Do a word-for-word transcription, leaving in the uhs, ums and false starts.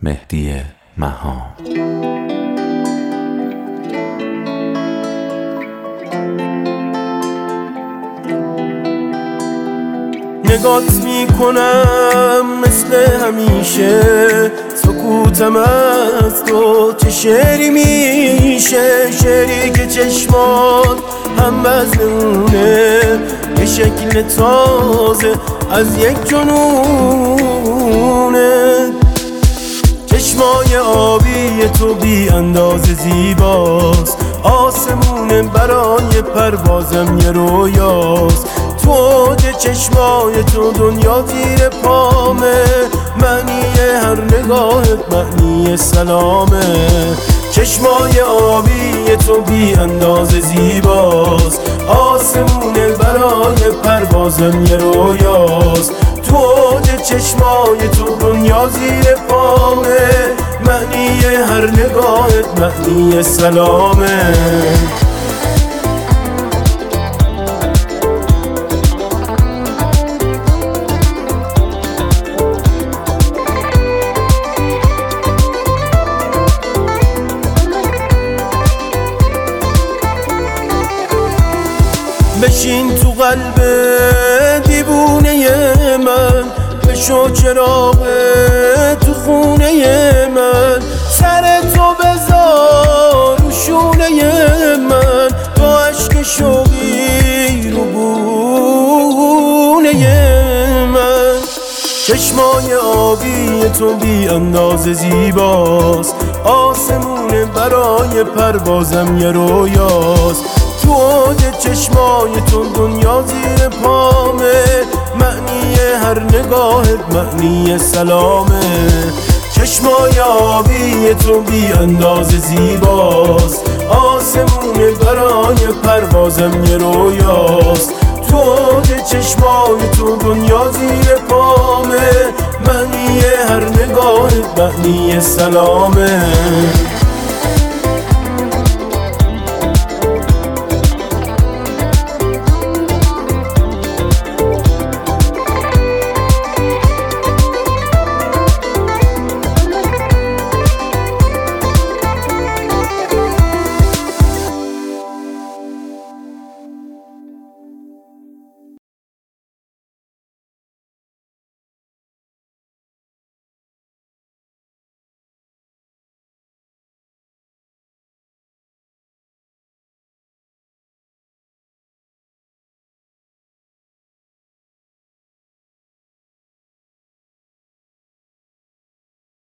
مهدی مهان. نگات میکنم مثل همیشه، سکوتم از تو چه شعری میشه، شعری که چشمات هم بزنونه، یه شکل تازه از یک جنونه. چشمای آبی تو بی اندازه زیباست، آسمونه برای پروازم یه رویاست. تو اوج چشمای تو دنیا زیر پامه، معنی هر نگاهت معنی سلامه. چشمای آبی تو بی اندازه زیباست، آسمونه برای پروازم یه رویاست. تو اوج چشمای تو دنیا زیر پامه، معنی هر نگاهت معنی سلامه. بشین تو قلب دیوونه من، بشو چراغ تو خونه من، سر تو بذار رو شونه من، با عشق شوقی رو بونه من. چشمای آبی تو بی اندازه زیباست، آسمونه برای پروازم یه رویاست. تو اوج چشمای تو دنیا زیر پامه، معنی هر نگاهت معنی سلامه. چشمای آبی تو بی اندازه زیباست، آسمونه برای پروازم یه رویاست. تو اوج چشمای تو دنیا زیر پامه، معنی هر نگاهت معنی سلامه.